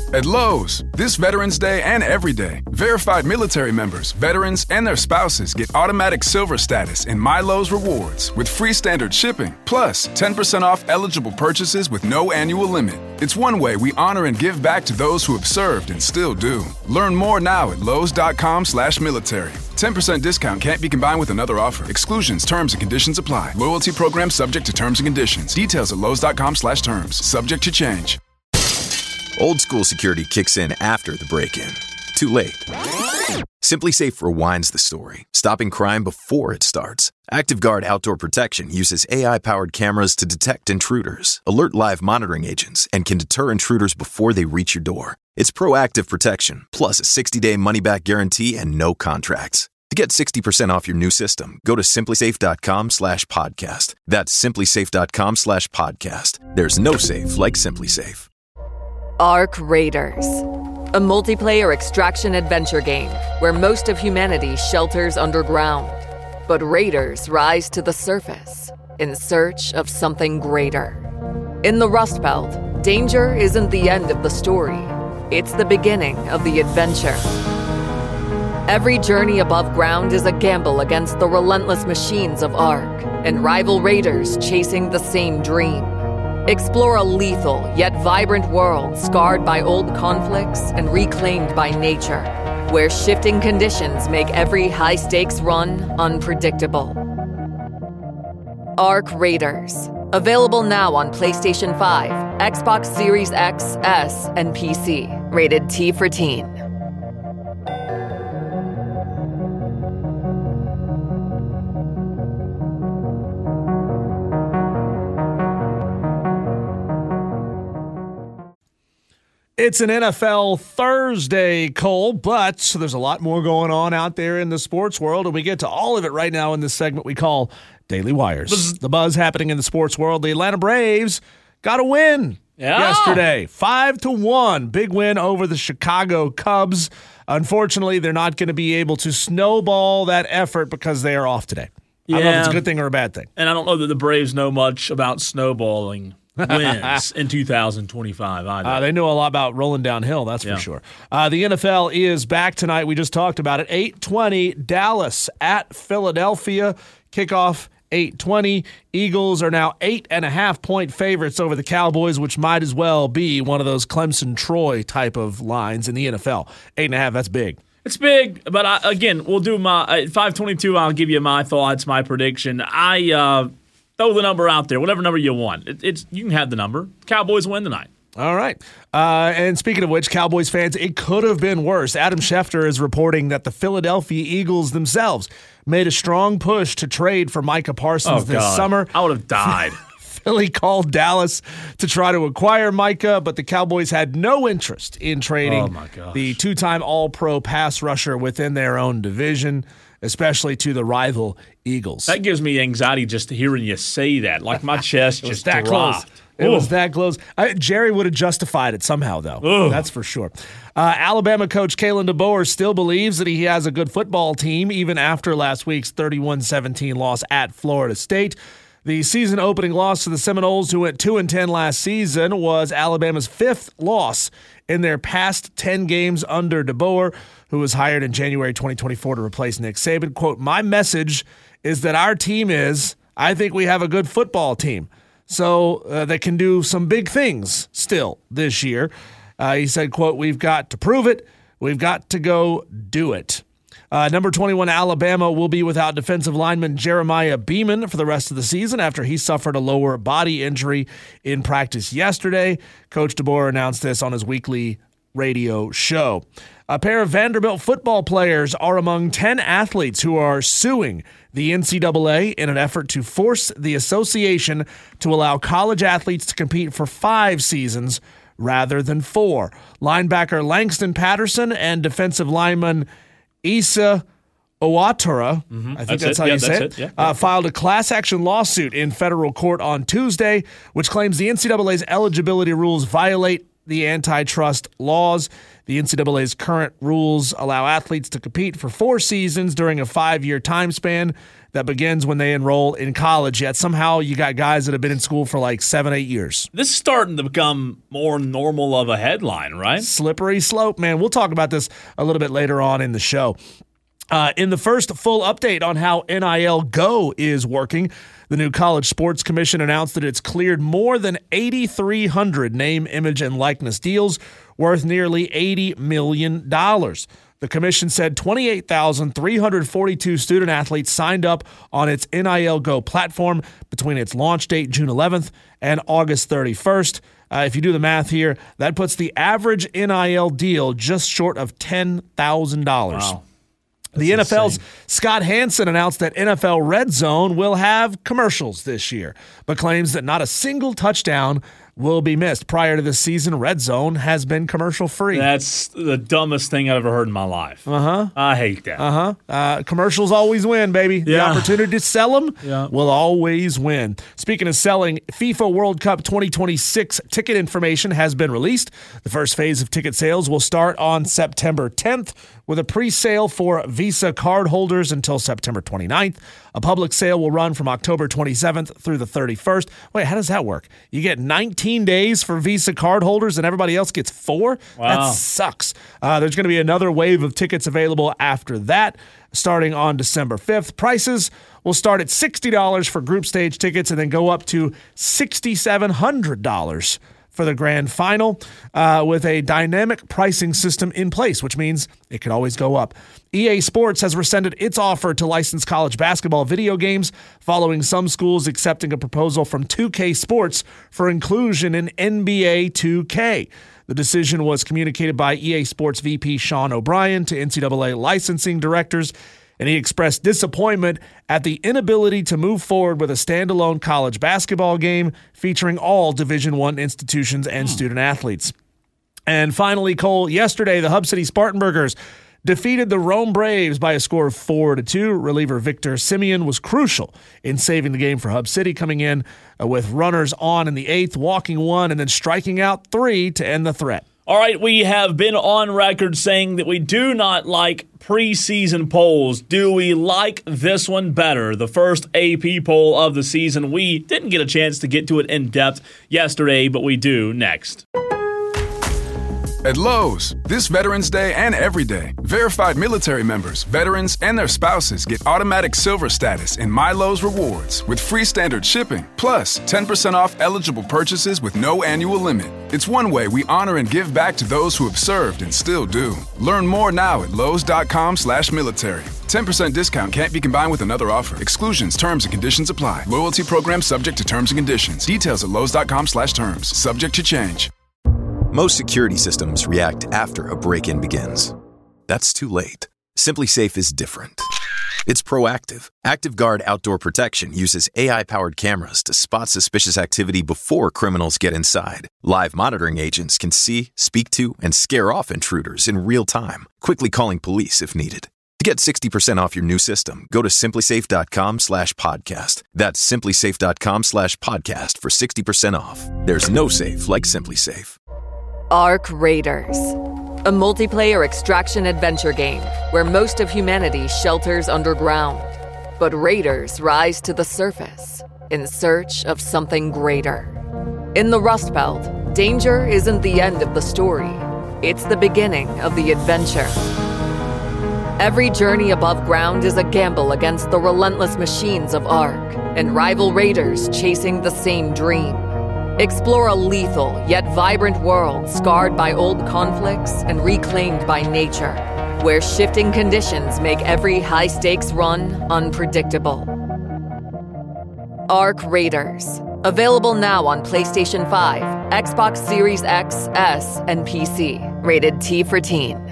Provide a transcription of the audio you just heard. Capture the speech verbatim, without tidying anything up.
At Lowe's, this Veterans Day and every day, verified military members, veterans, and their spouses get automatic silver status in My Lowe's Rewards with free standard shipping, plus ten percent off eligible purchases with no annual limit. It's one way we honor and give back to those who have served and still do. Learn more now at lowes.com slash military. ten percent discount can't be combined with another offer. Exclusions, terms, and conditions apply. Loyalty program subject to terms and conditions. Details at lowes.com slash terms. Subject to change. Old school security kicks in after the break-in. Too late. SimpliSafe rewinds the story, stopping crime before it starts. ActiveGuard Outdoor Protection uses A I-powered cameras to detect intruders, alert live monitoring agents, and can deter intruders before they reach your door. It's proactive protection, plus a sixty-day money-back guarantee and no contracts. To get sixty percent off your new system, go to simplisafe.com slash podcast. That's simplisafe.com slash podcast. There's no safe like SimpliSafe. Ark Raiders, a multiplayer extraction adventure game where most of humanity shelters underground. But raiders rise to the surface in search of something greater. In the Rust Belt, danger isn't the end of the story. It's the beginning of the adventure. Every journey above ground is a gamble against the relentless machines of Ark and rival raiders chasing the same dream. Explore a lethal yet vibrant world scarred by old conflicts and reclaimed by nature, where shifting conditions make every high-stakes run unpredictable. Ark Raiders. Available now on PlayStation five, Xbox Series X, S, and P C. Rated T for Teen. It's an N F L Thursday, Cole, but there's a lot more going on out there in the sports world, and we get to all of it right now in this segment we call Daily Wires. Buzz. The buzz happening in the sports world. The Atlanta Braves got a win yeah. yesterday, five to one. Big win over the Chicago Cubs. Unfortunately, they're not going to be able to snowball that effort because they are off today. Yeah. I don't know if it's a good thing or a bad thing. And I don't know that the Braves know much about snowballing wins in two thousand twenty-five either. Uh, they know a lot about rolling downhill, that's yeah. for sure. Uh, the N F L is back tonight. We just talked about it. eight twenty, Dallas at Philadelphia. Kickoff eight twenty. Eagles are now eight and a half point favorites over the Cowboys, which might as well be one of those Clemson-Troy type of lines in the N F L. Eight and a half, that's big. It's big, but I, again, we'll do my at five twenty-two. I'll give you my thoughts, my prediction. I uh, throw the number out there, whatever number you want. It, it's you can have the number. Cowboys win tonight. All right. Uh, and speaking of which, Cowboys fans, it could have been worse. Adam Schefter is reporting that the Philadelphia Eagles themselves made a strong push to trade for Micah Parsons oh, this God. summer. I would have died. Philly called Dallas to try to acquire Micah, but the Cowboys had no interest in trading oh my gosh. the two-time All-Pro pass rusher within their own division, especially to the rival Eagles. That gives me anxiety just hearing you say that. Like my chest just that dropped. Close. It Ooh. was that close. I, Jerry would have justified it somehow, though. Ooh. That's for sure. Uh, Alabama coach Kalen DeBoer still believes that he has a good football team, even after last week's thirty-one seventeen loss at Florida State. The season-opening loss to the Seminoles, who went two and ten last season, was Alabama's fifth loss in their past ten games under DeBoer, who was hired in January twenty twenty-four to replace Nick Saban. Quote, "My message is that our team is, I think we have a good football team. So uh, that can do some big things still this year." Uh, he said, quote, "We've got to prove it. We've got to go do it." Uh, number twenty-one, Alabama will be without defensive lineman Jeremiah Beeman for the rest of the season after he suffered a lower body injury in practice yesterday. Coach DeBoer announced this on his weekly radio show. A pair of Vanderbilt football players are among ten athletes who are suing the N C double A in an effort to force the association to allow college athletes to compete for five seasons rather than four. Linebacker Langston Patterson and defensive lineman Issa Owatara, mm-hmm. I think that's, that's how yeah, you say it, it. Yeah, uh, yeah. filed a class action lawsuit in federal court on Tuesday, which claims the N C double A's eligibility rules violate the antitrust laws. The N C double A's current rules allow athletes to compete for four seasons during a five-year time span that begins when they enroll in college. Yet somehow you got guys that have been in school for like seven, eight years. This is starting to become more normal of a headline, right? Slippery slope, man. We'll talk about this a little bit later on in the show. Uh, in the first full update on how N I L Go is working, the new College Sports Commission announced that it's cleared more than eight thousand three hundred name, image, and likeness deals worth nearly eighty million dollars. The commission said twenty-eight thousand three hundred forty-two student athletes signed up on its N I L Go platform between its launch date, June eleventh, and August thirty-first. Uh, if you do the math here, that puts the average N I L deal just short of ten thousand dollars. Wow. The That's N F L's insane. Scott Hansen announced that N F L Red Zone will have commercials this year, but claims that not a single touchdown will be missed. Prior to this season, Red Zone has been commercial-free. That's the dumbest thing I've ever heard in my life. Uh-huh. I hate that. Uh-huh. Uh, commercials always win, baby. The Yeah. opportunity to sell them Yeah. will always win. Speaking of selling, FIFA World Cup twenty twenty-six ticket information has been released. The first phase of ticket sales will start on September tenth with a pre-sale for Visa card holders until September twenty-ninth. A public sale will run from October twenty-seventh through the thirty-first. Wait, how does that work? You get nineteen days for Visa card holders and everybody else gets four? Wow. That sucks. Uh, there's going to be another wave of tickets available after that, starting on December fifth. Prices will start at sixty dollars for group stage tickets and then go up to six thousand seven hundred dollars for the grand final, uh, with a dynamic pricing system in place, which means it could always go up. E A Sports has rescinded its offer to license college basketball video games following some schools accepting a proposal from two K Sports for inclusion in N B A two K. The decision was communicated by E A Sports V P Sean O'Brien to N C double A licensing directors, and he expressed disappointment at the inability to move forward with a standalone college basketball game featuring all Division I institutions and student athletes. And finally, Cole, yesterday the Hub City Spartanburgers defeated the Rome Braves by a score of four to two. Reliever Victor Simeon was crucial in saving the game for Hub City, coming in uh, with runners on in the eighth, walking one, and then striking out three to end the threat. All right, we have been on record saying that we do not like preseason polls. Do we like this one better? The first A P poll of the season. We didn't get a chance to get to it in depth yesterday, but we do next. At Lowe's, this Veterans Day and every day, verified military members, veterans, and their spouses get automatic silver status in My Lowe's Rewards with free standard shipping, plus ten percent off eligible purchases with no annual limit. It's one way we honor and give back to those who have served and still do. Learn more now at lowes.com slash military. ten percent discount can't be combined with another offer. Exclusions, terms, and conditions apply. Loyalty program subject to terms and conditions. Details at lowes.com slash terms. Subject to change. Most security systems react after a break-in begins. That's too late. Simply Safe is different. It's proactive. ActiveGuard Outdoor Protection uses A I-powered cameras to spot suspicious activity before criminals get inside. Live monitoring agents can see, speak to, and scare off intruders in real time, quickly calling police if needed. To get sixty percent off your new system, go to simplysafe.com slash podcast. That's simplysafe.com slash podcast for sixty percent off. There's no safe like Simply Safe. Ark Raiders, a multiplayer extraction adventure game where most of humanity shelters underground. But raiders rise to the surface in search of something greater. In the Rust Belt, danger isn't the end of the story. It's the beginning of the adventure. Every journey above ground is a gamble against the relentless machines of Ark and rival raiders chasing the same dream. Explore a lethal yet vibrant world scarred by old conflicts and reclaimed by nature, where shifting conditions make every high-stakes run unpredictable. Ark Raiders. Available now on PlayStation five, Xbox Series X, S, and P C. Rated T for Teen.